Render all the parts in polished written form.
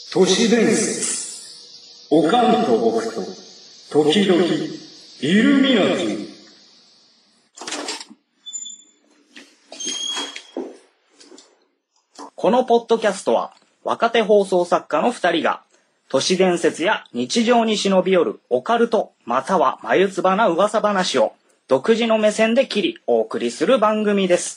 都市伝説。おかんと僕と、時々、イルミナティ。 このポッドキャストは、若手放送作家の2人が、都市伝説や日常に忍び寄るオカルト、または眉唾な噂話を、独自の目線で切り、お送りする番組です。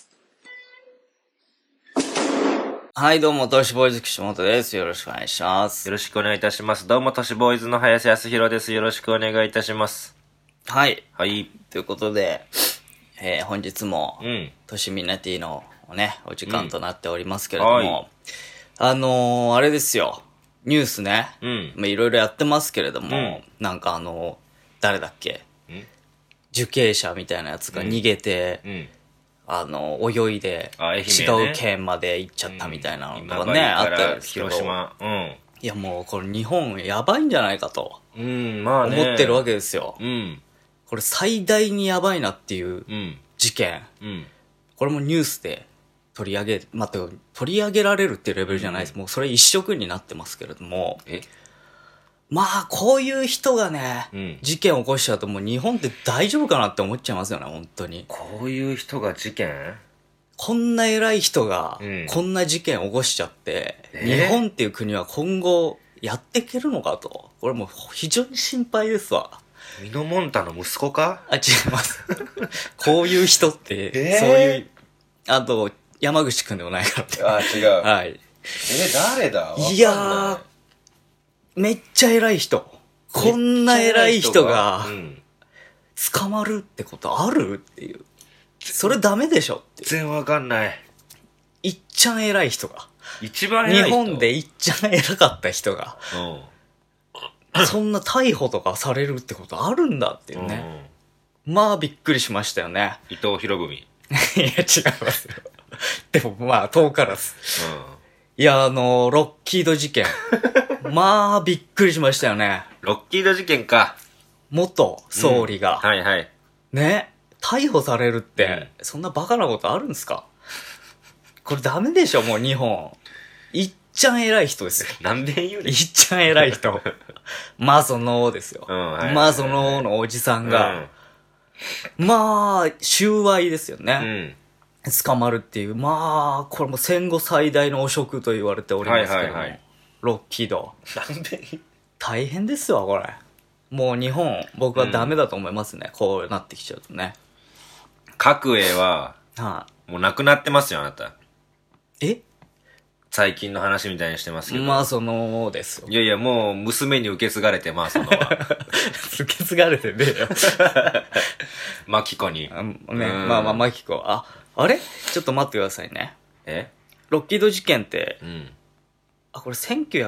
はい、どうも、都市ボーイズ岸本です。よろしくお願いします。 よろしくお願いいたします。どうも、都市ボーイズの林康弘です。よろしくお願いいたします。 はい。 はい。 ということで、本日も、都市ミナティのね、お時間となっておりますけれども、あれですよ、ニュースね、いろいろやってますけれども、なんか誰だっけ、受刑者みたいなやつが逃げて、泳いで、違う県まで行っちゃったみたいなのとかね、あったんですけど、 広島、 いやもうこれ日本やばいんじゃないかと、 まあね、 思ってるわけですよ。これ最大にやばいなっていう事件、これもニュースで取り上げられるっていうレベルじゃないです。もうそれ一色になってますけれども、まあこういう人がね、事件を起こしちゃうともう日本って大丈夫かなって思っちゃいますよね、本当に。 こういう人が事件？ こんな偉い人がこんな事件を起こしちゃって、日本っていう国は今後やっていけるのかと。これもう非常に心配ですわ。 ミノモンタの息子か？ 違います。こういう人って、そういう、あと、山口くんでもないからって。 違う。 はい。 誰だ？ いやー、めっちゃ偉い人。こんな偉い人が、捕まるってことあるっていう。それダメでしょって。 全然わかんない。 いっちゃん偉い人が。 一番偉い人。 日本でいっちゃん偉かった人が。そんな逮捕とかされるってことあるんだっていうね。まあびっくりしましたよね。 伊藤博文。いや、違いますよ。でもまあ遠からず。いや、ロッキード事件。まあびっくりしましたよね。 ロッキード事件か。 元総理が。 はいはい。 ね。逮捕されるって、そんなバカなことあるんですか？これダメでしょ、もう日本。いっちゃん偉い人ですよ。 なんで言うの？ いっちゃん偉い人。マゾノですよ。マゾノのおじさんが、まあ、収賄ですよね。捕まるっていう。まあ、これも戦後最大の汚職と言われておりますけども。ロッキード。 なんで？ 大変ですわ、これ。もう日本、僕はダメだと思いますね。こうなってきちゃうとね。 角栄は、もう亡くなってますよ、あなた。最近の話みたいにしてますけど。 まあそのですよ。 いやいや、もう娘に受け継がれて、まあそのは。 受け継がれてねえよ。 マキコに。 まあマキコ。あれちょっと待ってくださいね。ロッキード事件って、これ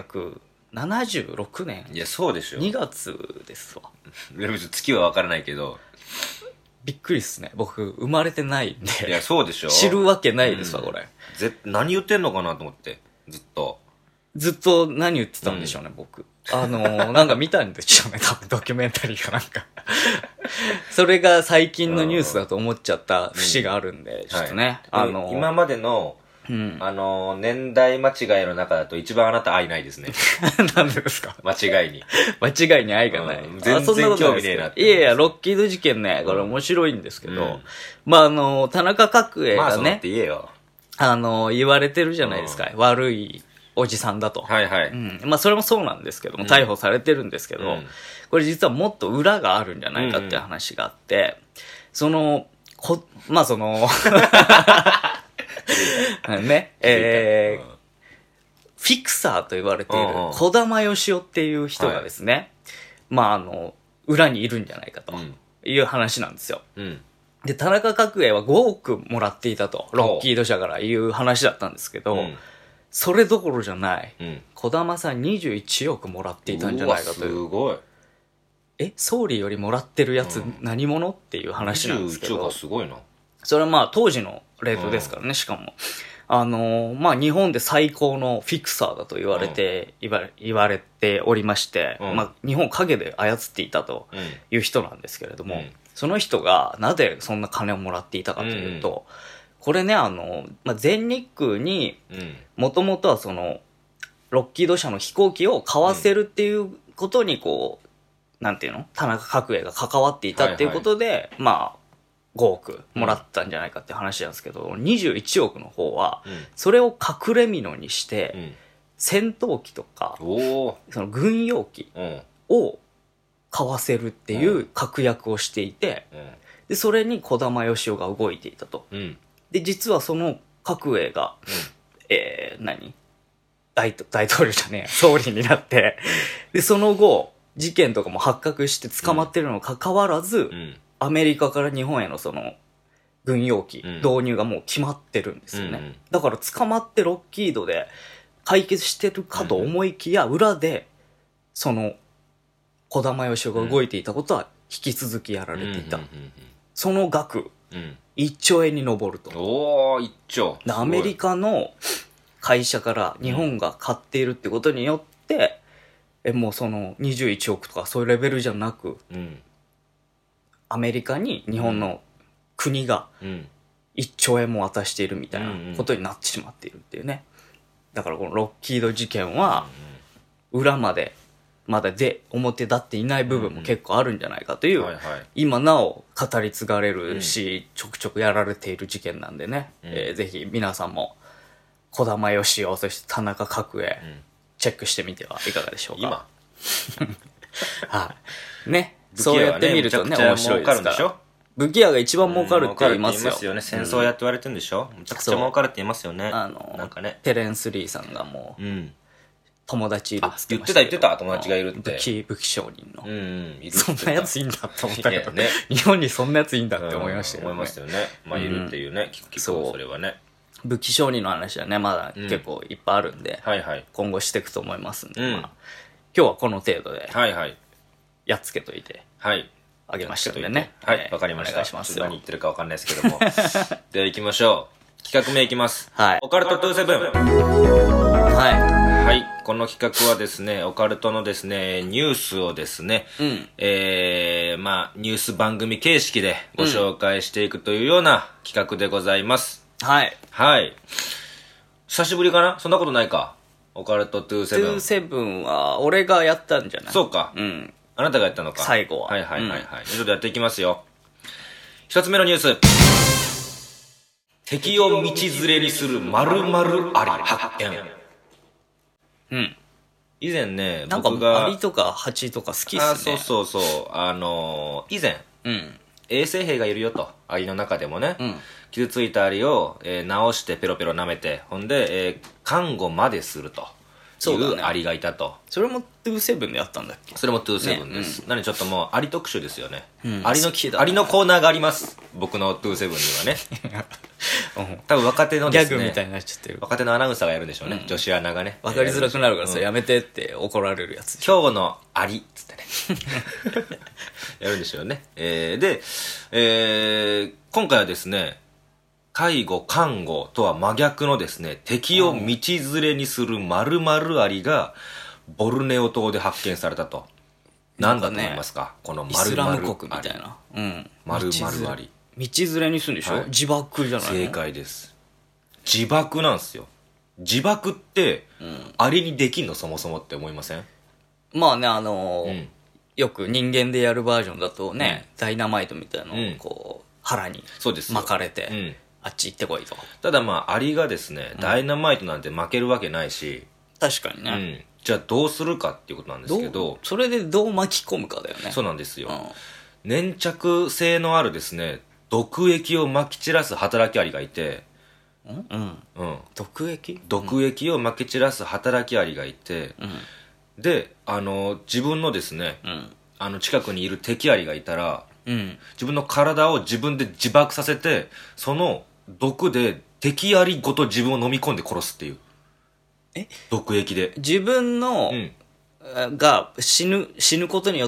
1976年。 いや、そうでしょ。 2月ですわ。 月はわからないけど。 びっくりっすね。僕、生まれてないんで。 いや、そうでしょ。 知るわけないですわ、これ。 何言ってんのかなと思って。ずっと何言ってたんでしょうね、僕。なんか見たんでしょうね、多分ドキュメンタリーかなんか。それが最近のニュースだと思っちゃった節があるんで、ちょっとね。 今までの、年代間違いの中だと一番あなた愛ないですね。 なんでですか？ 間違いに。 間違いに愛がない。 全然興味ねえなって。 いやいや、ロッキード事件ね、これ面白いんですけど、まあ田中角栄がね、言われてるじゃないですか。悪いおじさんだと。まあそれもそうなんですけども、逮捕されてるんですけど、これ実はもっと裏があるんじゃないかって話があって、まあね、フィクサーと言われている児玉義雄っていう人がですね、まあ裏にいるんじゃないかという話なんですよ。で、田中角栄は5億もらっていたと、ロッキード社からいう話だったんですけど、それどころじゃない。児玉さん21億もらっていたんじゃないかという。 すごい。 総理よりもらってるやつ何者っていう話なんですけど。 21億すごいな。 それはまあ当時のレートですからね、しかも。まあ日本で最高のフィクサーだと言われておりまして、まあ日本を陰で操っていたという人なんですけれども、その人がなぜそんな金をもらっていたかというと、これね、まあ、全日空に、もともとはロッキード社の飛行機を買わせるっていうことにこう、なんていうの田中角栄が関わっていたっていうことで、まあ、5億もらったんじゃないかって話なんですけど、21億の方は、それを隠れ蓑にして、戦闘機とか、その軍用機を買わせるっていう確約をしていて、で、それに児玉義雄が動いていたと。で、実はその角栄が、大統領じゃねえ、総理になって、で、その後、事件とかも発覚して捕まってるのにかかわらず、アメリカから日本へのその、軍用機、導入がもう決まってるんですよね。だから捕まってロッキードで解決してるかと思いきや、裏で、その、児玉義雄が動いていたことは引き続きやられていた。その額、1兆円に上ると。 おー、1兆。 アメリカの会社から日本が買っているってことによって、もうその21億とかそういうレベルじゃなく、アメリカに日本の国が1兆円も渡しているみたいなことになってしまっているっていうね。だからこのロッキード事件は、裏まで、まだ表立っていない部分も結構あるんじゃないかという、今なお語り継がれるし、ちょくちょくやられている事件なんでね、ぜひ皆さんも、児玉義雄、そして田中角栄、チェックしてみてはいかがでしょうか。今はい。ね。そうやって見るとね、面白いですから。武器屋が一番儲かるって言いますよ。 戦争やって言われてるんでしょ。むちゃくちゃ儲かるって言いますよね。なんかね。 テレンス・リーさんがもう、友達いるって言ってた言ってた、友達がいるって。 武器商人の。そんなやついいんだって思ったけどね。日本にそんなやついいんだって思いましたよね。 思いましたよね。まあ、いるっていうね、聞くそれはね。 武器商人の話はね、まだ結構いっぱいあるんで、今後していくと思いますんで、今日はこの程度で、やっつけといて、あげましたんでね。 はい、わかりました。お願いしますよ。何言ってるかわかんないですけども。では行きましょう。企画名いきます。オカルト27。はい。この企画はですね、オカルトのですね、ニュースをですね、まあ、ニュース番組形式でご紹介していくというような企画でございます。はい。久しぶりかな？そんなことないか。オカルト27。 27は、俺がやったんじゃない？ そうか。あなたがやったのか。 最後は。 はい。ちょっとやっていきますよ。一つ目のニュース。敵を道連れにする〇〇アリ発見。以前ね、僕が。 なんかアリとかハチとか好きっすね。 そう。以前、衛生兵がいるよと。アリの中でもね。傷ついたアリを、直してペロペロ舐めて、ほんで、看護まですると。いうアリがいたと。 それも27でやったんだっけ？ それも27です。なのでちょっともうアリ特集ですよね。アリのコーナーがあります。僕の27にはね。多分若手のですね。 ギャグみたいになっちゃってる。 若手のアナウンサーがやるんでしょうね。女子アナがね。 わかりづらくなるからそれやめてって怒られるやつ。 今日のアリっつってね。やるんでしょうね。で、今回はですね、介護、看護とは真逆のですね、敵を道連れにする〇〇アリが、ボルネオ島で発見されたと。なんだと思いますか？この〇〇アリ。イスラム国みたいな。〇〇アリ。 道連れにするんでしょ？自爆じゃないの？ 正解です。自爆なんですよ。自爆って、アリにできんのそもそもって思いません？ まあね、よく人間でやるバージョンだとね、ダイナマイトみたいなのをこう、腹に巻かれて、あっち行ってこいと。 ただまあ、アリがですね、ダイナマイトなんて負けるわけないし。 確かにね。 じゃあどうするかっていうことなんですけど。 それでどう巻き込むかだよね。 そうなんですよ。粘着性のあるですね、毒液を撒き散らす働きアリがいて。 毒液？ 毒液を撒き散らす働きアリがいて。で、自分のですね、近くにいる敵アリがいたら、自分の体を自分で自爆させて、その毒で敵アリごと自分を飲み込んで殺すっていう。毒液で。 自分の、が死ぬことによって、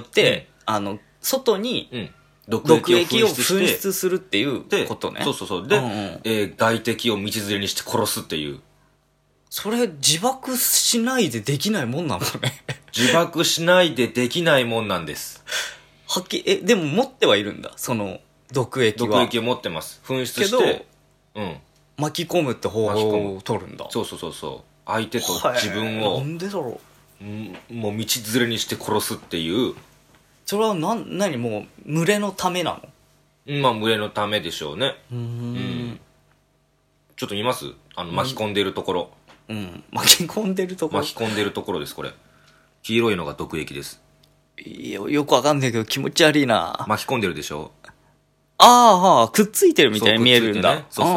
外に、毒液を噴出するっていうことね。 そう。で、外敵を道連れにして殺すっていう。 それ自爆しないでできないもんなのね。 自爆しないでできないもんなんです。 でも持ってはいるんだ、その毒液は。 毒液を持ってます。噴出して。 巻き込むって方法を取るんだ。 そう。 相手と自分をなんでだろもう道連れにして殺すっていう。 それは何もう群れのためなの？ まあ群れのためでしょうね。ちょっと見ます？巻き込んでるところ。 巻き込んでるところ。 巻き込んでるところです、これ。黄色いのが毒液です。 よくわかんないけど気持ち悪いな。 巻き込んでるでしょ。 ああ、くっついてるみたいに見えるんだ。 そう。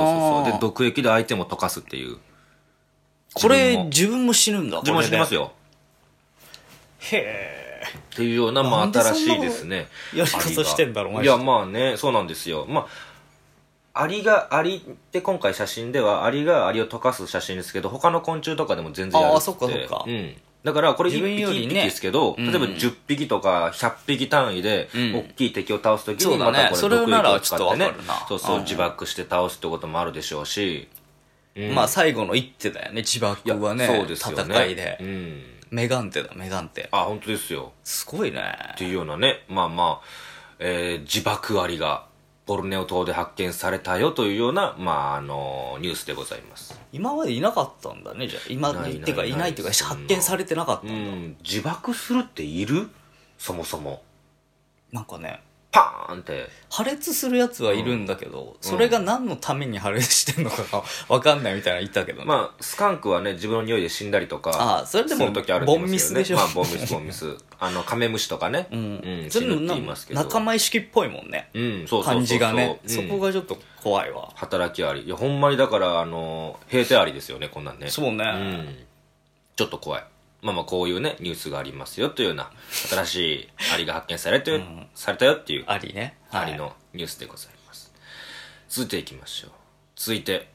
で、毒液で相手も溶かすっていう。 これ、自分も死ぬんだ。 自分も死にますよ。 へえ。 っていうような、まあ、新しいですね。 やり方してんだろ、 いや、まあね、そうなんですよ。まあ、アリって今回写真では、アリがアリを溶かす写真ですけど、他の昆虫とかでも全然やるって。 そっか。 だから、これ1匹1匹ですけど、例えば10匹とか100匹単位で、大きい敵を倒すときに、またこれ毒液を使ってね、自爆して倒すってこともあるでしょうし、 まあ、最後の一手だよね、自爆はね。そうですよね。戦いで。メガンテ。 あ、本当ですよ。 すごいね。 っていうようなね、まあ、自爆アリがボルネオ島で発見されたよというような、まあ、ニュースでございます。 今までいなかったんだね、じゃあ。いないっていうか、発見されてなかったんだ。 自爆するっている？そもそも。 なんかね、 パーンって破裂するやつはいるんだけど、それが何のために破裂してんのかが分かんないみたいな言ったけどね。 まあスカンクはね、自分の匂いで死んだりとかそれでもボンミスでしょ。 まあボンミスカメムシとかね、 それも仲間意識っぽいもんね。感じがね、そこがちょっと怖いわ。 働きアリ、いやほんまにだから兵隊アリですよね、こんなんね。 そうね、 ちょっと怖い。まあこういうねニュースがありますよというような、新しいアリが発見されたよっていうアリね、 アリのニュースでございます。続いていきましょう。続いて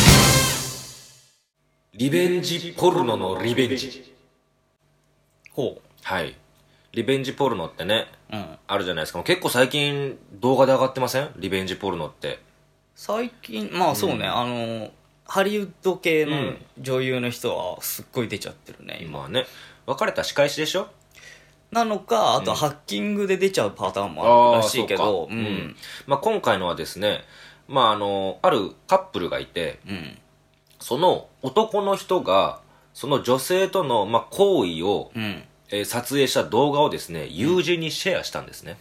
リベンジポルノのリベンジ。 ほう。 はい、リベンジポルノってね、あるじゃないですか。結構最近動画で上がってません？リベンジポルノって最近。まあそうね、ハリウッド系の女優の人はすっごい出ちゃってるね、 今はね。別れた仕返しでしょなのか、あとハッキングで出ちゃうパターンもあるらしいけど、 まあ今回のはですね、まああるカップルがいて、その男の人がその女性とのまあ行為を、撮影した動画をですね、友人にシェアしたんですね。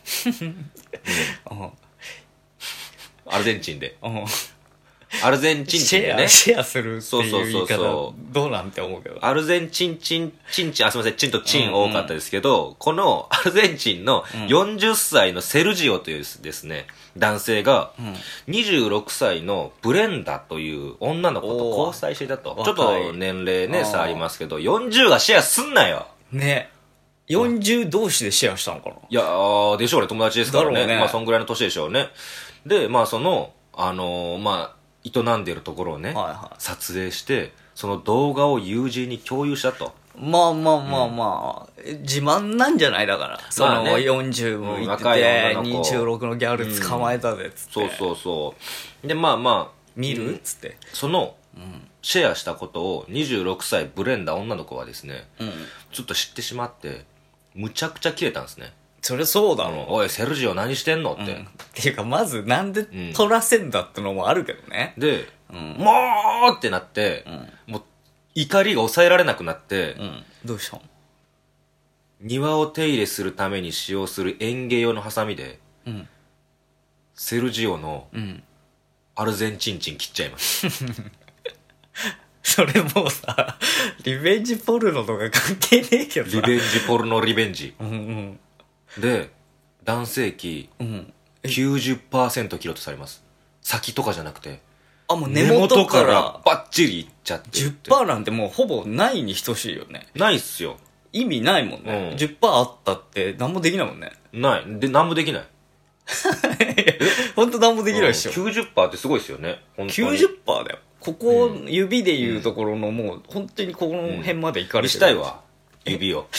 アルゼンチンで。アルゼンチンチンでね。 シェアするっていう言い方どうなんて思うけど。 アルゼンチンチン、すいません、チンとチン多かったですけど、このアルゼンチンの40歳のセルジオというですね、男性が、26歳のブレンダという女の子と交際していたと。ちょっと年齢ね、差ありますけど、40がシェアすんなよね。40同士でシェアしたのかな。 いやでしょうね、友達ですからね。まあ、そんぐらいの年でしょうね。で、まあ、その、まあ、営んでるところをね、撮影して、その動画を友人に共有したと。 まあ、自慢なんじゃない？だから。その40もいってて、26のギャル捕まえたぜ、つって。 そう。で、まあ、 見る？つって。 その、シェアしたことを26歳ブレンダ女の子はですね、ちょっと知ってしまって、むちゃくちゃキレたんですね。それそうだろ。 おい、セルジオ何してんのって。 っていうか、まずなんで撮らせんだってのもあるけどね。 で、もうってなって、もう怒りが抑えられなくなって、 どうしたの？ 庭を手入れするために使用する園芸用のハサミで、セルジオのアルゼンチンチン切っちゃいます。 それもうさ、リベンジポルノとか関係ねえけどさ。 リベンジポルノリベンジ。で、男性器、90% 切ろうとされます。先とかじゃなくて。 もう根元からバッチリいっちゃって。 10% なんてもうほぼないに等しいよね。 ないっすよ。 意味ないもんね。10% あったって何もできないもんね。 ない。で、何もできない。 ほんと何もできないでしょ。 90% ってすごいっすよね。 90% だよ。ここ、指でいうところのもう、本当にこの辺までいかれてる。 見したいわ。指を。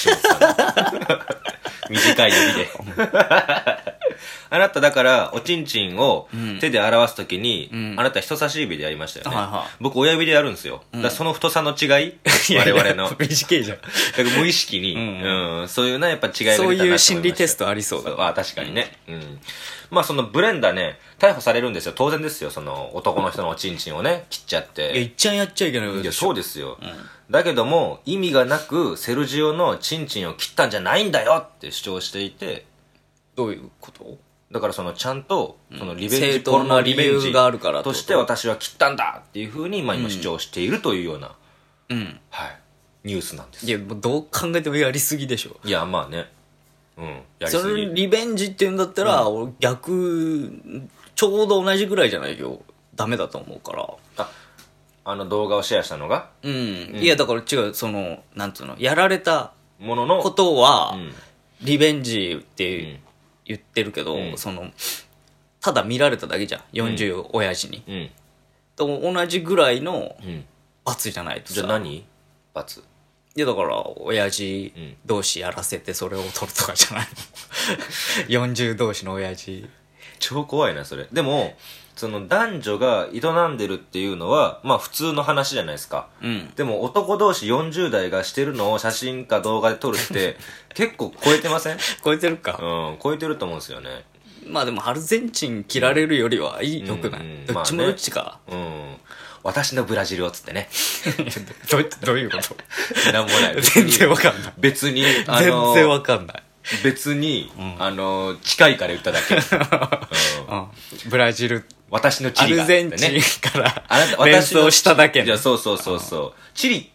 短い指で。あなただから、おちんちんを手で表すときに、あなた人差し指でやりましたよね。僕親指でやるんですよ。だからその太さの違い、我々の。 短いじゃん。だから無意識に、そういうな、やっぱ違いが出たなと思いました。 そういう心理テストありそうだわ。 確かにね。まあそのブレンダね、 逮捕されるんですよ。当然ですよ。その男の人のおちんちんをね、切っちゃって。 いや、いっちゃんやっちゃいけない。 いや、そうですよ。だけども、意味がなく、セルジオのチンチンを切ったんじゃないんだよって主張していて。 どういうこと？ だからそのちゃんと、そのリベンジ、 正当な理由があるからとして私は切ったんだっていうふうに、今主張しているというような、はい、ニュースなんです。 いや、もうどう考えてもやりすぎでしょ。 いや、まあね。やりすぎ。 そのリベンジって言うんだったら、俺逆、ちょうど同じぐらいじゃないよ。ダメだと思うから。 あの動画をシェアしたのがいや、だから違う、その、なんつうの、やられたもののことは、リベンジって言ってるけど、その、ただ見られただけじゃん。40親父に。と同じぐらいの罰じゃないとさ。 じゃあ何？罰？ いやだから親父同士やらせてそれを取るとかじゃないの40同士の親父。 超怖いなそれ。でもその男女が営んでるっていうのはまあ普通の話じゃないですか、でも男同士40代がしてるのを写真か動画で撮るって結構超えてません？ 超えてるか。 超えてると思うんですよね。 まあでもアルゼンチン切られるよりはいい、よくない、どっちもどっちか、 私のブラジルをつってねどういうこと？ なんもない全然わかんない。 別に全然わかんない。 別に、近いから言っただけ、 ブラジル私のチリが、 アルゼンチンから連想しただけね。 いやそうチリって、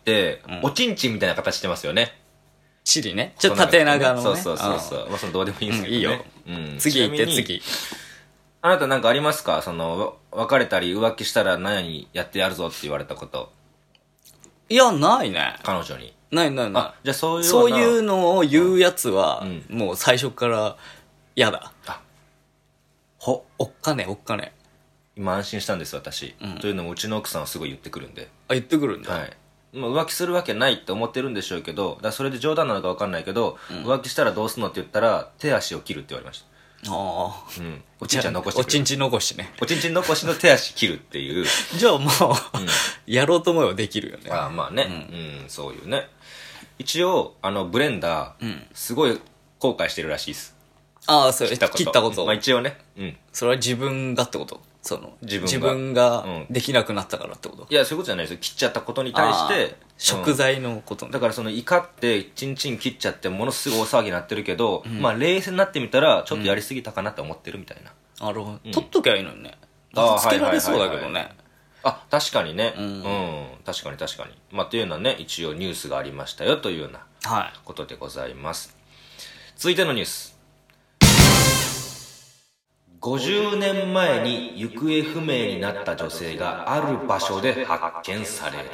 おちんちんみたいな形してますよね。 チリね、ちょっと縦長のね。 そうまあそのどうでもいいんですけどね、 いいよ、次行って次。 あなたなんかありますか？その別れたり浮気したら何やってやるぞって言われたこと。 いやないね、彼女に。 ない。 じゃあそういうのを言うやつは、もう最初から嫌だ。おっかね。 今安心したんです私、というのもうちの奥さんはすごい言ってくるんで。 言ってくるんだ。 はい。まあ、浮気するわけないって思ってるんでしょうけど、だからそれで冗談なのか分かんないけど、浮気したらどうすんのって言ったら手足を切るって言われました。おちんちん残してくれる。 おちんちん残しね。 おちんちん残しの手足切るっていうじゃあもう、やろうと思えばできるよね。 まあね、そういうね。一応ブレンダー、すごい後悔してるらしいです。 そう切ったこと。 まあ一応ね、 それは自分がってこと？その自分ができなくなったからってこと？ いやそういうことじゃないですよ。切っちゃったことに対して食材のこと、 だからその怒ってチンチン切っちゃってものすごい大騒ぎになってるけど、まあ冷静になってみたらちょっとやりすぎたかなって思ってるみたいな。 なるほど、取っときゃいいのにね。つけられそうだけどね。 確かにね、確かにまあというようなね一応ニュースがありましたよというようなことでございます、続いてのニュース。50年前に行方不明になった女性がある場所で発見される、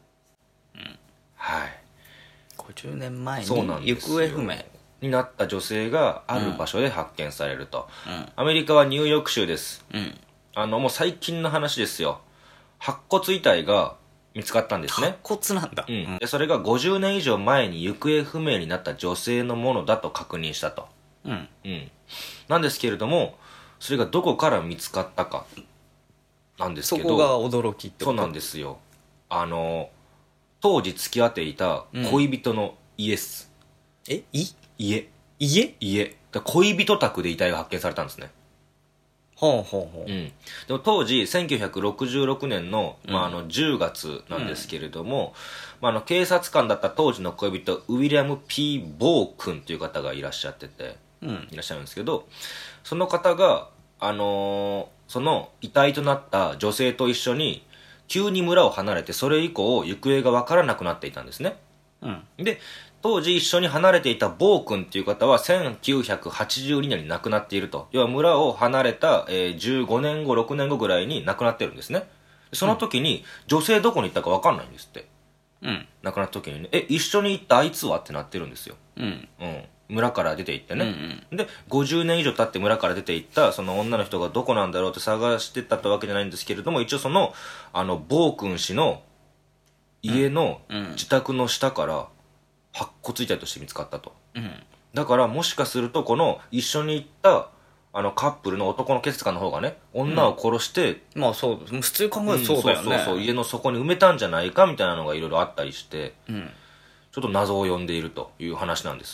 はい。 50年前に行方不明になった女性がある場所で発見されると、アメリカはニューヨーク州です、もう最近の話ですよ。白骨遺体が見つかったんですね。 白骨なんだ、 でそれが50年以上前に行方不明になった女性のものだと確認したと、なんですけれどもそれがどこから見つかったかなんですけど、 そこが驚きってこと。 そうなんですよ。当時付き合っていた恋人の家っす、家恋人宅で遺体が発見されたんですね。でも当時1966年の、10月なんですけれども、警察官だった当時の恋人ウィリアム・ P ・ボー君という方がいらっしゃってて、いらっしゃるんですけど、その方が、その遺体となった女性と一緒に急に村を離れてそれ以降行方が分からなくなっていたんですね、で当時一緒に離れていたボー君っていう方は1982年に亡くなっていると。要は村を離れた、15年後6年後ぐらいに亡くなってるんですね。その時に、女性どこに行ったか分かんないんですって、亡くなった時にね、一緒に行ったあいつはってなってるんですよ、村から出て行ってね、で50年以上経って村から出て行ったその女の人がどこなんだろうって探してたってわけじゃないんですけれども、一応そのボー君氏の家の自宅の下から白骨遺体として見つかったと、だからもしかするとこの一緒に行ったカップルの男の警察官の方がね女を殺して、 まあそう普通に考えるとそうだよね、 そう家の底に埋めたんじゃないかみたいなのがいろいろあったりして、ちょっと謎を呼んでいるという話なんですよ。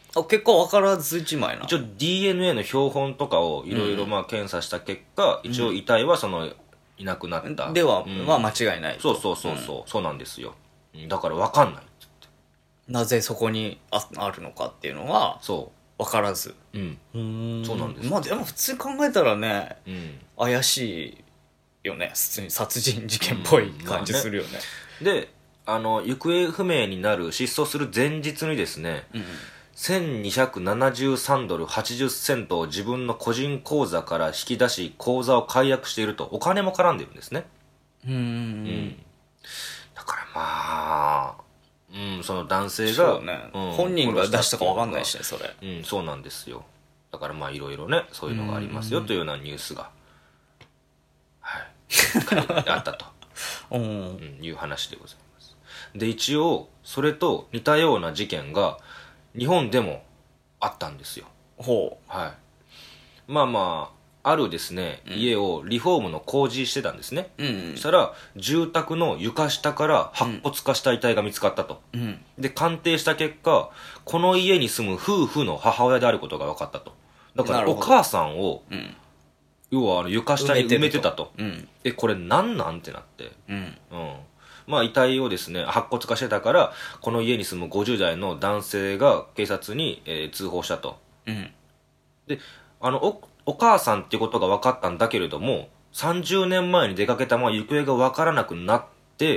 あ、結果分からずじまいな。 一応 DNA の標本とかをいろいろ検査した結果、一応遺体はそのいなくなった。 では、間違いない。 そうそうそうそう、そうなんですよ。だから分かんない。 なぜそこにあるのかっていうのは、 そ分からず。 う。そうなんです。 まあでも普通に考えたらね、 うん。 怪しいよね。普通に殺人事件っぽい感じするよね。 で、行方不明になる、失踪する前日にですね、1273ドル80セントを自分の個人口座から引き出し、口座を解約していると、お金も絡んでるんですね。だからまあ、その男性が、 そうね、本人が出したか分かんないしね、それ。 そうなんですよ。だからまあいろいろね、そういうのがありますよというようなニュースが、はい、あったと、いう話でございます。で、一応、それと似たような事件が、日本でもあったんですよ。 ほう。 はい。まあまあ、あるですね、家をリフォームの工事してたんですね。そしたら、住宅の床下から白骨化した遺体が見つかったと。で、鑑定した結果、この家に住む夫婦の母親であることが分かったと。だから、お母さんを、要は床下に埋めてたと。これなんなんってなって。まあ遺体をですね、白骨化してたから、この家に住む50代の男性が警察に、通報したと。で、お母さんっていうことが分かったんだけれども、30年前に出かけたまま行方が分からなくなって、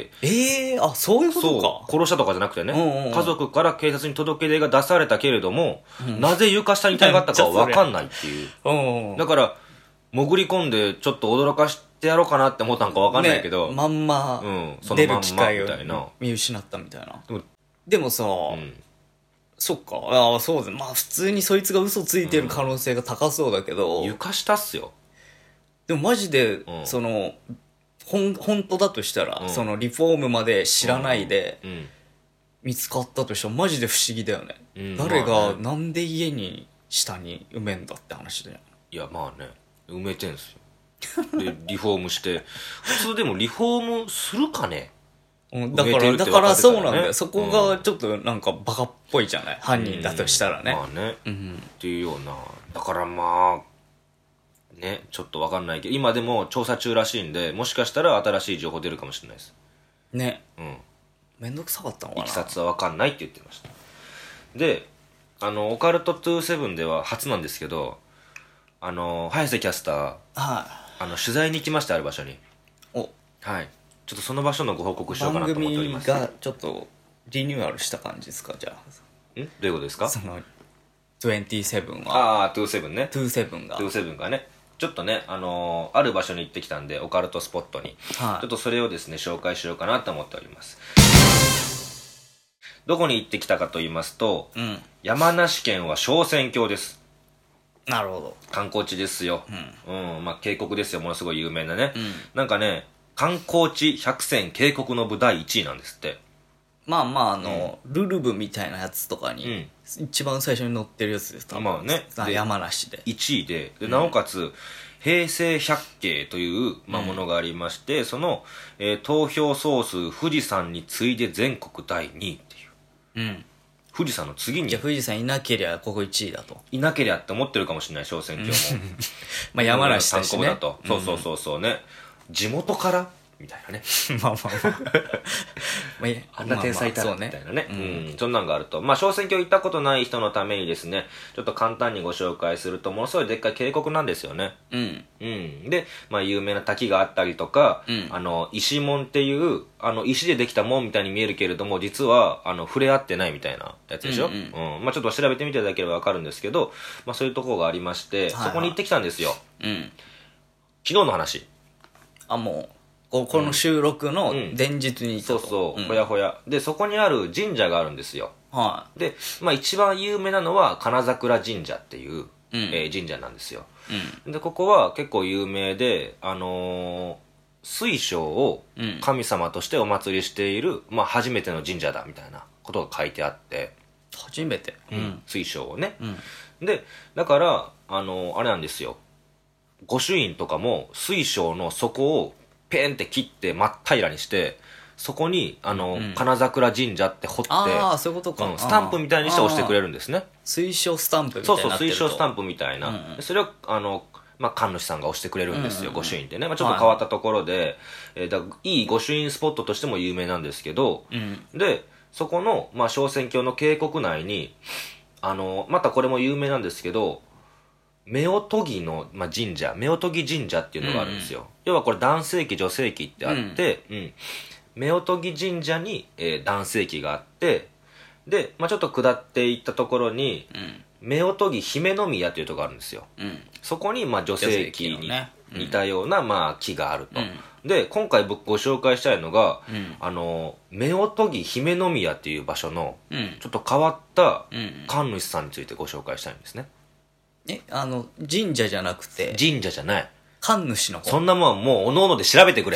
あ、そういうことか。 殺したとかじゃなくてね、家族から警察に届け出が出されたけれども、なぜ床下に遺体があったかは分かんないっていう。だから、潜り込んでちょっと驚かしてやろうかなって思ったのか分かんないけど、 まんま出る機会を見失ったみたいな。でもさ、そっか、そうだ、まあ普通にそいつが嘘ついてる可能性が高そうだけど、 床下っすよ。 でもマジで、その本当だとしたら、そのリフォームまで知らないで見つかったとしたらマジで不思議だよね。誰がなんで家に下に埋めんだって話だよ。 いやまあね、埋めてんすよ。でリフォームして普通でもリフォームするかね。 だからそうなんだよ。そこがちょっとなんかバカっぽいじゃない、犯人だとしたらね。 まあね、っていうような。だからまあね、ちょっと分かんないけど、今でも調査中らしいんで、もしかしたら新しい情報出るかもしれないですね。 めんどくさかったのかな。 いきさつは分かんないって言ってました。で、オカルト27では初なんですけど、早瀬キャスター、取材に行きました、ある場所に。はい。ちょっとその場所のご報告しようかなと思っております。 番組がちょっとリニューアルした感じですか、じゃあ。 どういうことですか？ その27は。 27ね。27がね。ちょっとね、ある場所に行ってきたんで、オカルトスポットに。ちょっとそれをですね、紹介しようかなと思っております。どこに行ってきたかと言いますと、山梨県は昇仙峡です。 なるほど。 観光地ですよ。まあ渓谷ですよ、ものすごい有名なね。なんかね、観光地100選渓谷の部第1位なんですって。 まあルルブみたいなやつとかに、一番最初に載ってるやつです。 まあね。 山梨で。 1位で、なおかつ、平成百景という、ものがありまして、その、投票総数富士山に次いで全国第2位っていう。富士山の次に。 じゃあ富士山いなけりゃここ1位だと。 いなけりゃって思ってるかもしれない、小選挙も。 まあ山梨だしね。 だと。そうね。地元からみたいなね。あんな天才いたらみたいなね。そんなんがあると。まあ、小選挙行ったことない人のためにですね、ちょっと簡単にご紹介すると、ものすごいでっかい渓谷なんですよね。で、まあ、有名な滝があったりとか、石門っていう、石でできた門みたいに見えるけれども、実は、触れ合ってないみたいなやつでしょ。まあ、ちょっと調べてみていただければわかるんですけど、まあ、そういうところがありまして、そこに行ってきたんですよ。昨日の話。 もうこの収録の前日に行ったと、ほやほやで、そこにある神社があるんですよ。で、まあ一番有名なのは金桜神社っていう、神社なんですよ。で、ここは結構有名で、水晶を神様としてお祭りしている、まあ初めての神社だみたいなことが書いてあって。 初めて、 水晶をね。で、だからあれなんですよ、御朱印とかも水晶の底をペンって切って真っ平らにして、 そこに金桜神社って彫って、 ああそういうことか、 スタンプみたいにして押してくれるんですね。 推奨スタンプみたいになってると。 そう推奨スタンプみたいな、それを神主さんが押してくれるんですよ、御朱印ってね、ちょっと変わったところで、いい御朱印スポットとしても有名なんですけど、でそこの、昇仙峡の渓谷内にまたこれも有名なんですけど、夫婦木の、神社、夫婦木神社っていうのがあるんですよ。要はこれ男性器女性器ってあって、夫婦木神社に、男性器があって、で、ちょっと下っていったところに、夫婦木姫宮というところがあるんですよ。そこに、女性器に似たような、木があると。で、今回僕ご紹介したいのが、夫婦木姫宮っていう場所の、ちょっと変わった神主さんについてご紹介したいんですね。 神社じゃなくて神社じゃない、 神主の方。 そんなもんもうおのおので調べてくれ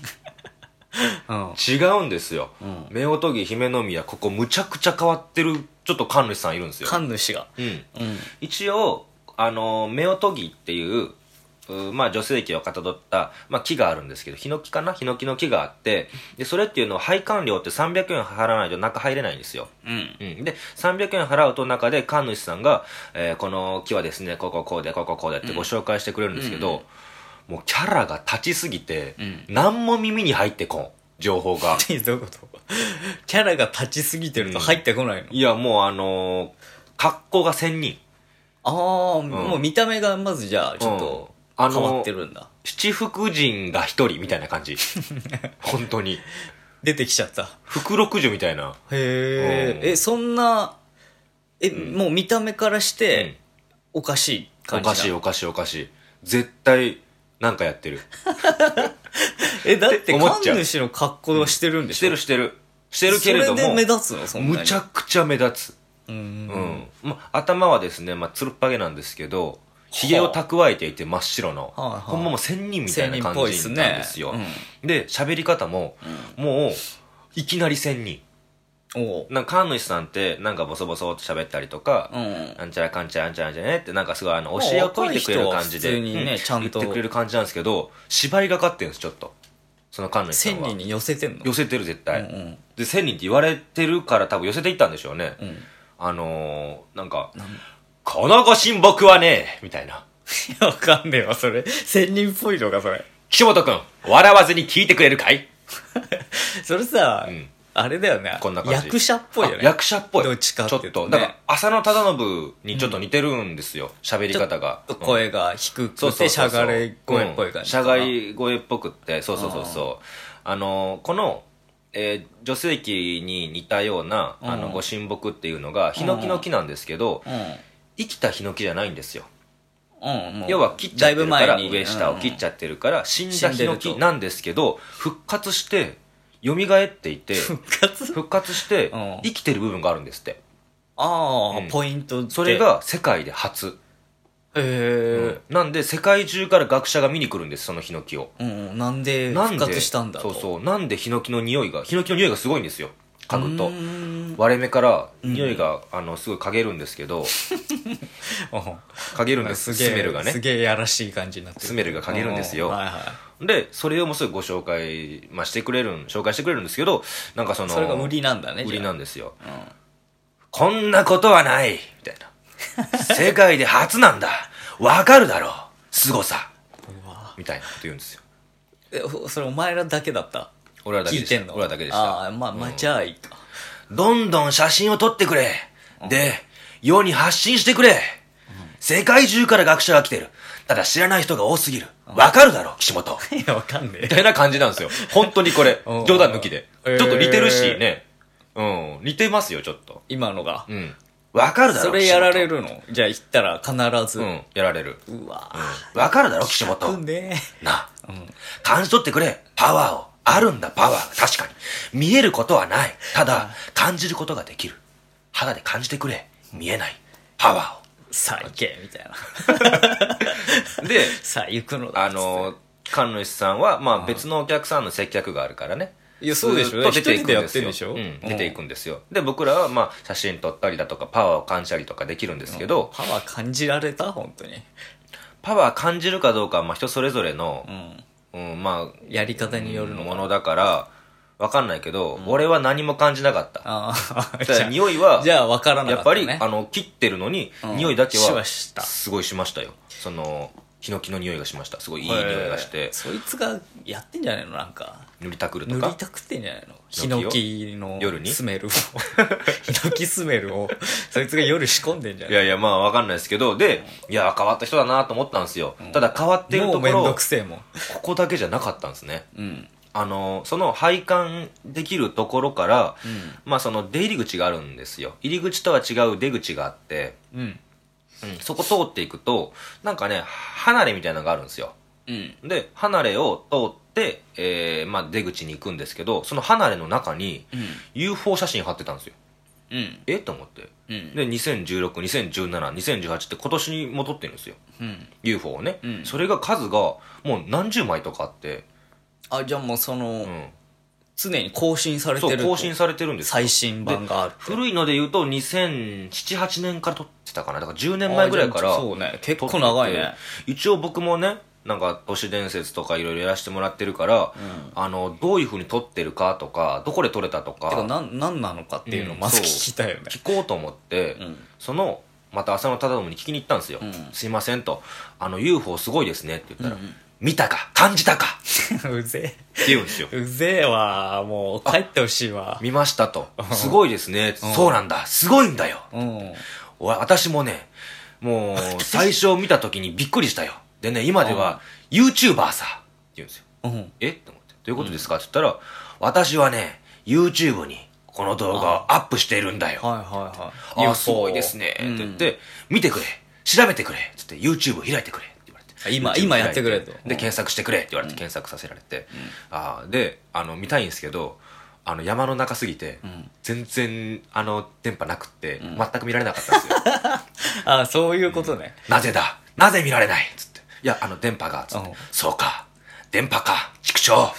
違うんですよ、夫婦木姫宮、ここむちゃくちゃ変わってるちょっと神主さんいるんですよ。 神主が一応夫婦木っていう女性器をかたどった、木があるんですけど、ヒノキかな、ヒノキの木があって、でそれっていうのは拝観料って300円払わないと中入れないんですよ。で300円払うと中で神主さんが、この木はですねこうでこうでってご紹介してくれるんですけど、もうキャラが立ちすぎて、何も耳に入ってこん情報がどういうこと？キャラが立ちすぎてると入ってこないの？ いやもう格好が仙人。 もう見た目がまずじゃあちょっと変わってるんだ。 七福神が一人みたいな感じ本当に出てきちゃった。 福六十みたいな。 へえ。そんなもう見た目からしておかしい感じなの？ おかしい絶対なんかやってるだって神主の格好をしてるんでしょ？ してるけれども、 それで目立つの？そんなにむちゃくちゃ目立つ。頭はですね、つるっぱげなんですけど、ひげを蓄えていて真っ白の、ほんまもう仙人みたいな感じなんですよ。で喋り方も、もういきなり仙人。神主さんってなんかボソボソって喋ったりとか、なんちゃらかんちゃらなんちゃらねってなんかすごい教えを解いてくれる感じで言ってくれる感じなんですけど、芝居がかってるんですちょっと。その神主さんは 1000人に寄せてんの？ 寄せてる絶対。で1000人って言われてるから多分寄せていったんでしょうね。なんかこのご神木はねみたいな。 わかんねえわそれ。1000人っぽいのかそれ。 岸本くん笑わずに聞いてくれるかいそれさ、あれだよね。 こんな感じ。 役者っぽいよね。 役者っぽい。 どっちかっていうと、ね。 ちょっと。だから、浅野忠信にちょっと似てるんですよ。喋り方が。 声が低くて、しゃがれ声っぽい感じ。 しゃがり声っぽくって、そう。この、女性器に似たような、ご神木っていうのが、ヒノキの木なんですけど、生きたヒノキじゃないんですよ。要は切っちゃってるから、上下を切っちゃってるから、死んだヒノキなんですけど、復活して、蘇っていて復活して生きてる部分があるんですって。 ポイントでそれが世界で初。なんで世界中から学者が見に来るんです、そのヒノキを。 なんで復活したんだと。 そうなんでヒノキの匂いがすごいんですよ。嗅ぐと割れ目から匂いがすごい嗅げるんですけど嗅げるんです。スメルがねすげえやらしい感じになってる。 スメルが嗅げるんですよ。でそれをもうすぐご紹介してくれるんですけど、なんかそれが売りなんだね。 売りなんですよ。こんなことはないみたいな世界で初なんだわかるだろう凄さみたいなこと言うんですよ。 それお前らだけだった？ 俺らだけでした。 聞いてんの？ 俺らだけでした。 じゃあいいか。 どんどん写真を撮ってくれ。で、世に発信してくれ。世界中から学者が来てる。ただ知らない人が多すぎる。わかるだろ、岸本。 いや、わかんねえ。 みたいな感じなんですよ。本当にこれ。冗談抜きで。ちょっと似てるしね。似てますよ、ちょっと。 今のが。 わかるだろ、 それやられるの？じゃあ言ったら必ず。 やられる。 うわわかるだろ、岸本。な。感じ取ってくれ、パワーを。あるんだ、パワー。確かに。見えることはない。ただ、感じることができる。肌で感じてくれ。見えない。パワーを。 さあ行け、みたいな。 で、 さあ行くのだ。 神主さんは、別のお客さんの接客があるからね。 いや、そうでしょ。 出ていくんですよ。出ていくんですよ。で、僕らは、写真撮ったりだとか、パワーを感じたりとかできるんですけど。 パワー感じられた？本当に。 パワー感じるかどうかは、人それぞれの、 やり方によるものだから、 わかんないけど、俺は何も感じなかった。 ああ。 だから匂いは、 じゃあわからなかったね。 やっぱり、切ってるのに、匂いだけは、 すごいしましたよ。ヒノキの匂いがしました。すごいいい匂いがして。 そいつがやってんじゃないのなんか。 塗りたくるとか。 塗りたくってんじゃないのヒノキの夜にスメルを。ヒノキスメルを、そいつが夜仕込んでんじゃないいやいや、まあわかんないですけど、で、いや、変わった人だなと思ったんですよ。ただ変わってるところ、 もうめんどくせえもん。 ここだけじゃなかったんですね。その配管できるところから、まあその出入り口があるんですよ。入り口とは違う出口があって、そこ通っていくと、なんかね、離れみたいなのがあるんですよ。で、離れを通って、まあ出口に行くんですけど、その離れの中に、UFO 写真貼ってたんですよ。と思って。で、2016、2017、2018って今年に戻ってるんですよ。UFO をね。それが数がもう何十枚とかあって、 じゃあもう常に更新されてる。 そう、更新されてるんですよ。 最新版がある。 古いので言うと2007、8年から撮ってたかな。だから10年前ぐらいから。 そうね。結構長いね。 一応僕もね、なんか都市伝説とかいろいろやらせてもらってるから、どういう風に撮ってるかとか、どこで撮れたとか。 てか何なのかっていうのをまず聞きたいよね。 聞こうと思って、また浅野忠信に聞きに行ったんですよ。すいませんと、UFO すごいですねって言ったら、見たか感じたかうぜえ。 って言うんですよ。 うぜえわ。もう帰ってほしいわ。 見ましたと。すごいですね。そうなんだ。すごいんだよ。私もね、もう最初見た時にびっくりしたよ。でね、今では YouTuber さ。って言うんですよ。って思って。どういうことですかって言ったら、私はね、YouTube にこの動画をアップしているんだよ。すごいですね。って言って、見てくれ。調べてくれ。つって YouTube 開いてくれ。 今やってくれと。 で、検索してくれって言われて検索させられて。で、見たいんですけど、山の中すぎて、全然、電波なくって、全く見られなかったんですよ。 そういうことね。 なぜだなぜ見られないつって。いや、電波が、つって。そうか。電波か。畜生。いや、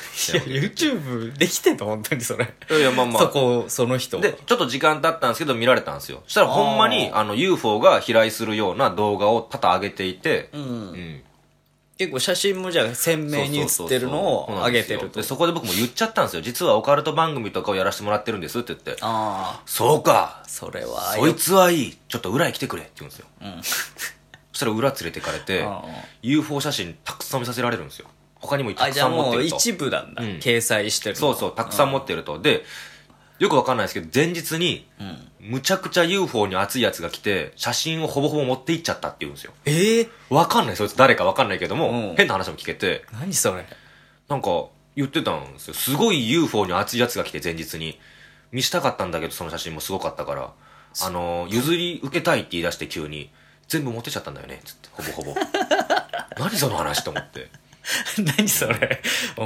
YouTube できてんの本当にそれ。 いや、まあまあ。 その人。 で、ちょっと時間経ったんですけど、見られたんですよ。そしたらほんまに、UFO が飛来するような動画を多々上げていて、 結構写真もじゃあ鮮明に写ってるのを上げてると。 で、そこで僕も言っちゃったんですよ。実はオカルト番組とかをやらせてもらってるんですって言って。そうか。 それは。 そいつはいい。ちょっと裏へ来てくれって言うんですよ。そしたら裏連れてかれて、UFO 写真たくさん見させられるんですよ。他にもたくさん持ってると。 じゃあもう一部なんだ。掲載してる。 そうそう、たくさん持ってると。で、よくわかんないですけど、前日に、むちゃくちゃ UFO に熱いやつが来て、写真をほぼほぼ持って行っちゃったって言うんですよ。わかんない、そいつ誰かわかんないけども、変な話も聞けて。 何それなんか、言ってたんですよ。すごい UFO に熱いやつが来て、前日に。見したかったんだけど、その写真もすごかったから、譲り受けたいって言い出して急に、全部持ってっちゃったんだよね、つって、ほぼほぼ。何その話と思って。 何それ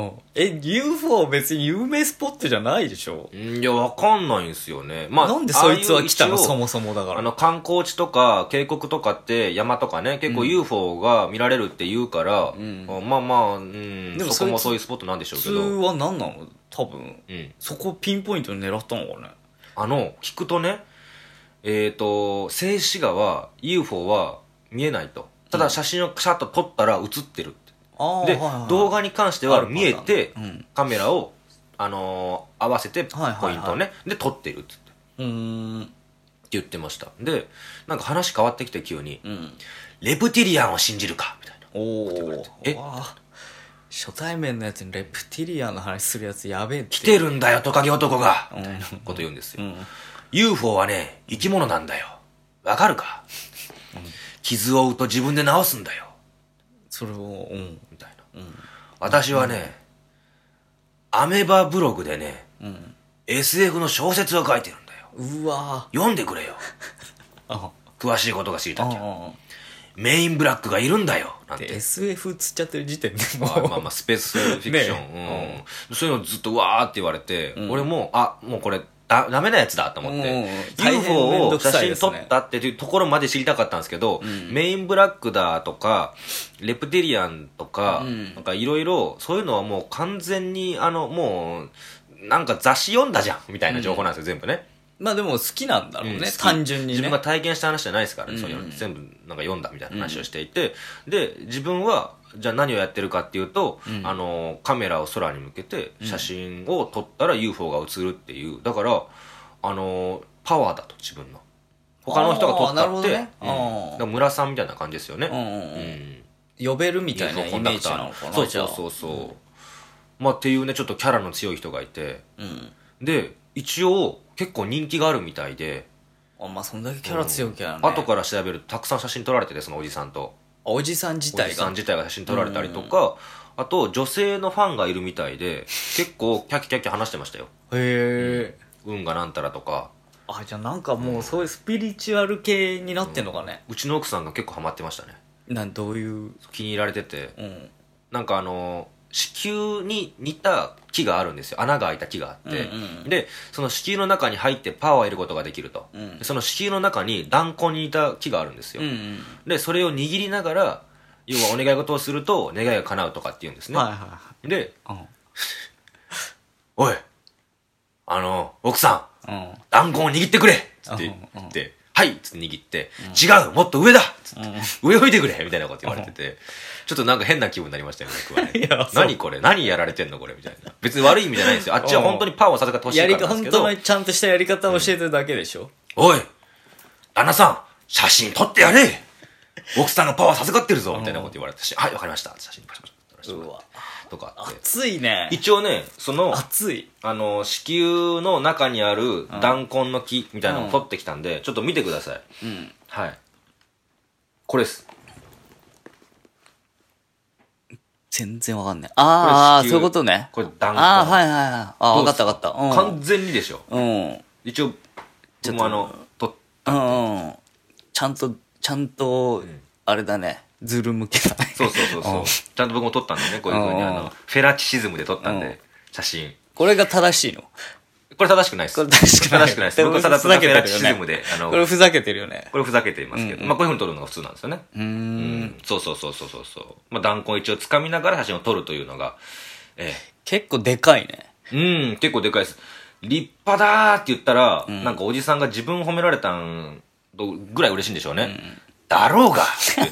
UFO 別に有名スポットじゃないでしょ。 いや、わかんないんですよね。まあ、 なんでそいつは来たのそもそもだから。 観光地とか渓谷とかって山とかね、結構 UFO が見られるって言うから、まあまあ、でもそこもそういうスポットなんでしょうけど。 普通は何なの多分。そこピンポイントに狙ったのかね。 聞くとね、静止画は UFO は見えないと。ただ写真をシャッと撮ったら映ってるって。で、動画に関しては見えて、カメラを、合わせて、ポイントをね、で、撮ってるっつって。って言ってました。で、なんか話変わってきて急に、レプティリアンを信じるかみたいな。 初対面のやつにレプティリアンの話するやつやべえって。 来てるんだよ、トカゲ男がみたいなこと言うんですよ。UFO はね、生き物なんだよ。わかるか傷を負うと自分で治すんだよ。 それを、 みたいな。私はね、アメバブログでね、SF の小説を書いてるんだよ。読んでくれよ。詳しいことが知りたきゃ。メインブラックがいるんだよ。なんて。 SF つっちゃってる時点でまあ、スペースフィクション。そういうのずっとわーって言われて、俺も、もうこれ、ダメなやつだと思って、UFO を写真撮ったっていうところまで知りたかったんですけど、メインブラックだとか、レプティリアンとか、なんかいろいろ、そういうのはもう完全に、もう、なんか雑誌読んだじゃんみたいな情報なんですよ、全部ね。 まあでも好きなんだろうね、単純にね。 自分が体験した話じゃないですからね、そういうの全部なんか読んだみたいな話をしていて、で、自分は、 じゃあ何をやってるかっていうと、カメラを空に向けて写真を撮ったら UFO が映るっていう。だから、パワーだと、自分の。他の人が撮ったって、だから村さんみたいな感じですよね。 呼べるみたいなイメージなのかな。 そうまあっていうね、ちょっとキャラの強い人がいて、で、一応結構人気があるみたいで、 まあそんだけキャラ強いキャラね。 後から調べるとたくさん写真撮られてて、そのおじさんと。 おじさん自体が写真撮られたりとか、あと女性のファンがいるみたいで、結構キャキャキャ話してましたよ。 へえ。 運がなんたらとか。 じゃあなんかもうそういうスピリチュアル系になってんのかね。 うちの奥さんが結構ハマってましたね。 どういう気に入られてて、なんか子宮に似た木があるんですよ。穴が開いた木があって、でその子宮の中に入ってパワーを得ることができると、その子宮の中に弾痕に似た木があるんですよ、でそれを握りながら、要はお願い事をすると願いが叶うとかっていうんですね、で、おい奥さん、弾痕を握ってくれっつって言って、はいっつって握って、違うもっと上だっつって、上を見てくれみたいなこと言われてて、ちょっとなんか変な気分になりましたよね、僕はね。何これ、何やられてんのこれみたいな。別に悪い意味じゃないんですよ。あっちは本当にパワーを授かってほしいからなんですけど。 本当にちゃんとしたやり方を教えてるだけでしょ。 おい旦那さん、写真撮ってやれ、奥さんがパワー授かってるぞみたいなこと言われて、はい、わかりました。写真パシャパシャ撮らせてもらってとかって。 熱いね。 一応ね、その、 熱い。 子宮の中にある弾痕の木みたいなのを取ってきたんで、ちょっと見てください。はい。これです。 全然わかんない。そういうことね。 これ弾痕。 はい。わかったわかった。 完全にでしょ。一応、僕も取ったんで。 ちゃんと、あれだね。ズル向けだね。 そう。ちゃんと僕も撮ったんでね、こういう風にフェラチシズムで撮ったんで、写真。 これが正しいの？ これ正しくないです。正しくないです。僕はただフェラチシズムで。 これふざけてるよね。 これふざけていますけど、まあこういう風に撮るのが普通なんですよね。そう。まあ弾痕一応掴みながら写真を撮るというのが、 結構でかいね。結構でかいです。立派だーって言ったら、なんかおじさんが自分褒められたんぐらい嬉しいんでしょうね。だろうが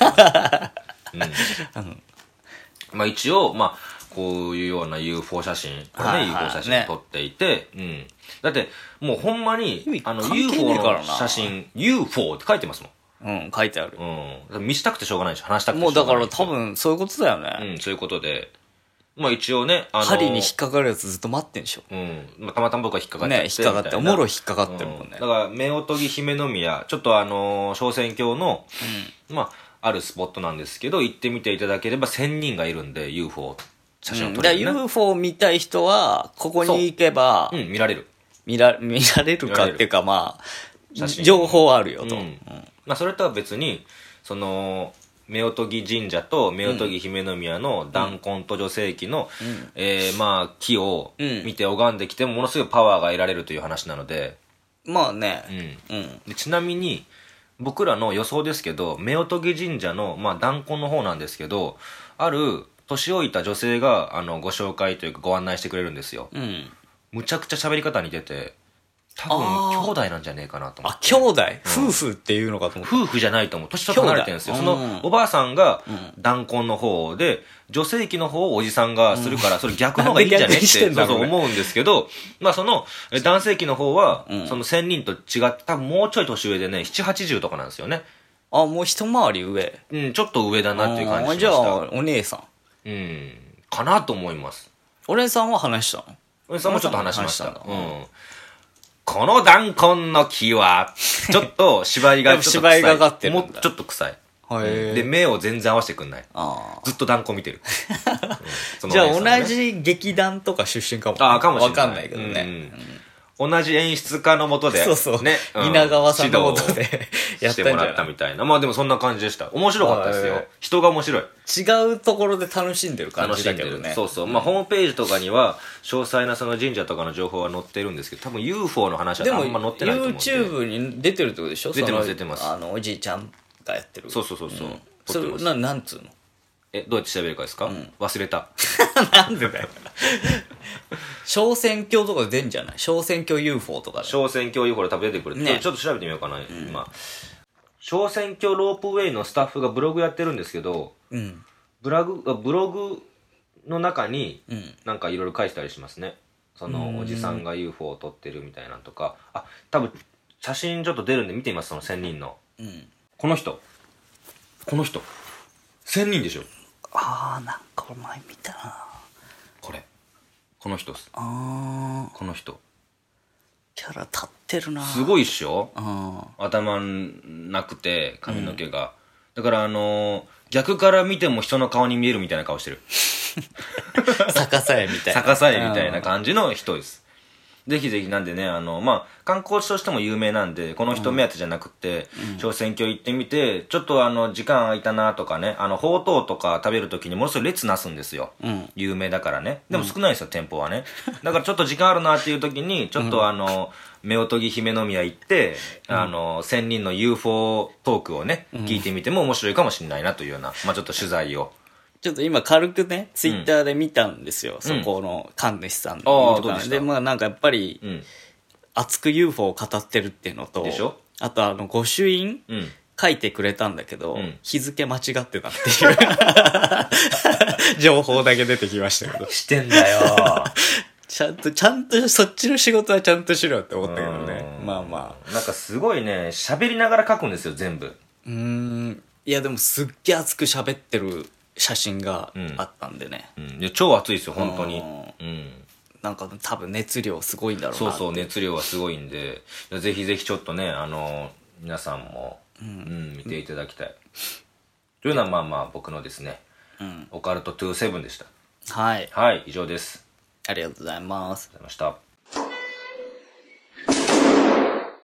まあ一応、まあ、こういうような UFO 写真、これね、UFO 写真撮っていて、だって、もうほんまに、UFO の写真、UFO って書いてますもん。書いてある。 見したくてしょうがないでしょ、話したくてしょうがない。 もうだから多分そういうことだよね。 そういうことで。まあ一応ね、 針に引っかかるやつずっと待ってんでしょ。 まあたまたま僕は引っかかっちゃって。 引っかかって、おもろい引っかかってるもんね。 だから、夫婦姫宮、ちょっと小仙峡の、まあ、あるスポットなんですけど、行ってみていただければ1000人がいるんで、UFO 写真を撮れる、ね。 UFO 見たい人は、ここに行けば、 見られる。 見られるかっていうか、まあ、情報あるよと。 まあ、それとは別に、夫婦神社と夫婦姫宮の弾痕と女性器の、まあ、木を見て拝んできても、ものすごいパワーが得られるという話なので。 まあね。 でちなみに、僕らの予想ですけど、夫婦神社の、まあ、弾痕の方なんですけど、ある年老いた女性が、ご紹介というかご案内してくれるんですよ。むちゃくちゃ喋り方似てて、多分兄弟なんじゃねえかなと思って。 兄弟、夫婦っていうのかと思って。 夫婦じゃないと思う。年ちょっと離れてるんですよ。そのおばあさんが弾痕の方で、女性器の方をおじさんがするから、それ逆の方がいいんじゃねってそう思うんですけど、まあその男性器の方は、その1000人と違って多分もうちょい年上でね、7、80とかなんですよね。 もう一回り上。 ちょっと上だなっていう感じしました。 じゃあ、お姉さん。かなと思います。 お姉さんは話したの？ お姉さんもちょっと話しました。この弾痕の木は、ちょっと芝居がちょっと臭い。 芝居がかってるんだ。 もうちょっと臭い。で、目を全然合わせてくんない。ずっと弾痕見てる。 じゃあ同じ劇団とか出身かも。 かもしれない。 わかんないけどね。 同じ演出家のもとで、 ね、稲川さんのもとでやってもらったみたいな。まあでもそんな感じでした。面白かったですよ。人が面白い。 違うところで楽しんでる感じだけどね。 そう。まあホームページとかには、詳細なその神社とかの情報は載ってるんですけど、多分 UFO の話はあんま載ってないと思うんで。 YouTube に出てるってことでしょ？ 出てます。 おじいちゃんがやってる。 そう。 それ、なんつうの？ どうやって調べるかですか？忘れた。 なんでだよ。小選挙とか出んじゃない？小選挙 UFO とかで。 小選挙 UFO で多分出てくる。ちょっと調べてみようかな、今。小選挙ロープウェイのスタッフがブログやってるんですけど、 ブログの中になんかいろいろ書いてたりしますね。そのおじさんが UFO を撮ってるみたいなとか、多分写真ちょっと出るんで見てみます。その仙人の、この人仙人でしょ。 なんかお前見たな。 この人っす。この人キャラ立ってるな。 すごいっしょ。頭なくて髪の毛が、だから逆から見ても人の顔に見えるみたいな顔してる。 逆さ絵みたいな。 逆さ絵みたいな感じの人です。ぜひぜひなんでね、観光地としても有名なんで、この人目当てじゃなくて、小選挙行ってみて、ちょっと時間空いたなとかね、ほうとうとか食べるときにものすごい列なすんですよ。有名だからね。でも少ないですよ、店舗はね。だからちょっと時間あるなっていうときに、ちょっと夫婦姫宮行って、仙人の UFO トークをね、聞いてみても面白いかもしれないなというような、ちょっと取材を。 ちょっと今軽くね、ツイッターで見たんですよ。そこの神主さんの。で、なんかやっぱり、熱く UFO を語ってるっていうのと、 でしょ？ あと御朱印、書いてくれたんだけど、日付間違ってたっていう情報だけ出てきましたけど。 してんだよ。 ちゃんとそっちの仕事はちゃんとしろって思ったけどね。なんかすごいね、喋りながら書くんですよ、全部。 いやでもすっげえ熱く喋ってる写真があったんでね。 いや超熱いですよ、本当に。 なんか多分熱量すごいんだろうな。 そう、熱量はすごいんで、ぜひぜひちょっとね、皆さんも、見ていただきたい。というのは僕のですね、オカルト27でした。 はい。 はい、以上です。 ありがとうございます。 ありがとうございました。